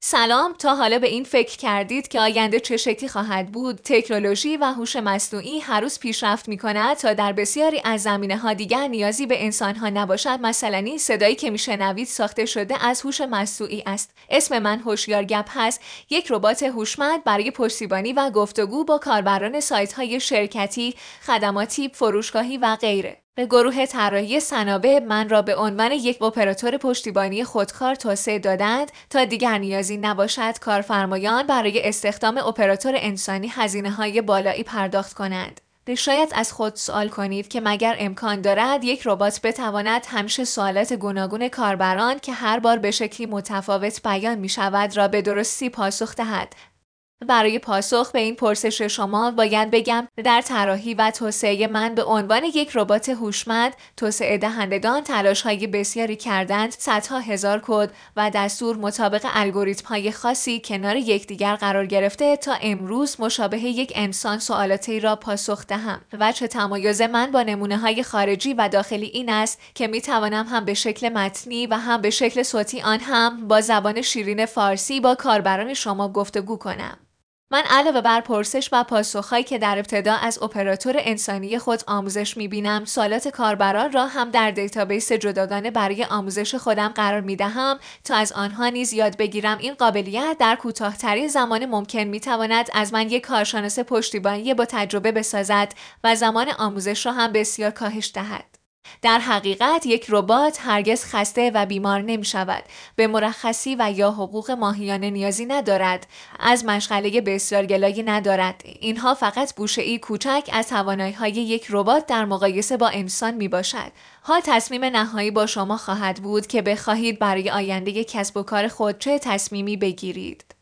سلام، تا حالا به این فکر کردید که آینده چه شکلی خواهد بود؟ تکنولوژی و هوش مصنوعی هر روز پیشرفت می‌کند تا در بسیاری از زمینه‌ها دیگر نیازی به انسان‌ها نباشد. مثلا این صدایی که میشنوید ساخته شده از هوش مصنوعی است. اسم من هوشیار گپ هست، یک ربات هوشمند برای پشتیبانی و گفتگو با کاربران سایت‌های شرکتی، خدماتی، فروشگاهی و غیره. به گروه طراحی سنابه من را به عنوان یک اپراتور پشتیبانی خودکار توسعه دادند تا دیگر نیازی نباشد کارفرمایان برای استخدام اپراتور انسانی هزینه‌های بالایی پرداخت کنند. شاید از خود سوال کنید که مگر امکان دارد یک ربات بتواند همیشه سوالات گوناگون کاربران که هر بار به شکلی متفاوت بیان می شود را به درستی پاسخ دهد؟ برای پاسخ به این پرسش شما باید بگم در طراحی و توسعه من به عنوان یک ربات هوشمند توسعه دهندگان تلاش‌های بسیاری کردند، صدها هزار کد و دستور مطابق الگوریتم‌های خاصی کنار یکدیگر قرار گرفته تا امروز مشابه یک انسان سوالاتی را پاسخ دهم. وجه تمایز من با نمونه‌های خارجی و داخلی این است که می‌توانم هم به شکل متنی و هم به شکل صوتی آن هم با زبان شیرین فارسی با کاربران شما گفتگو کنم. من علاوه بر پرسش و پاسخهایی که در ابتدا از اپراتور انسانی خود آموزش می‌بینم، سوالات کاربران را هم در دیتابیس جداگانه برای آموزش خودم قرار می‌دهم تا از آنها نیز یاد بگیرم. این قابلیت در کوتاه‌ترین زمان ممکن می‌تواند از من یک کارشناس پشتیبانی با تجربه بسازد و زمان آموزش را هم بسیار کاهش دهد. در حقیقت یک ربات هرگز خسته و بیمار نمی شود. به مرخصی و یا حقوق ماهیانه نیازی ندارد. از مشغله بسیار گلایی ندارد. اینها فقط گوشه‌ای کوچک از توانایی‌های یک ربات در مقایسه با انسان می باشد. حال تصمیم نهایی با شما خواهد بود که بخواهید برای آینده کسب و کار خود چه تصمیمی بگیرید.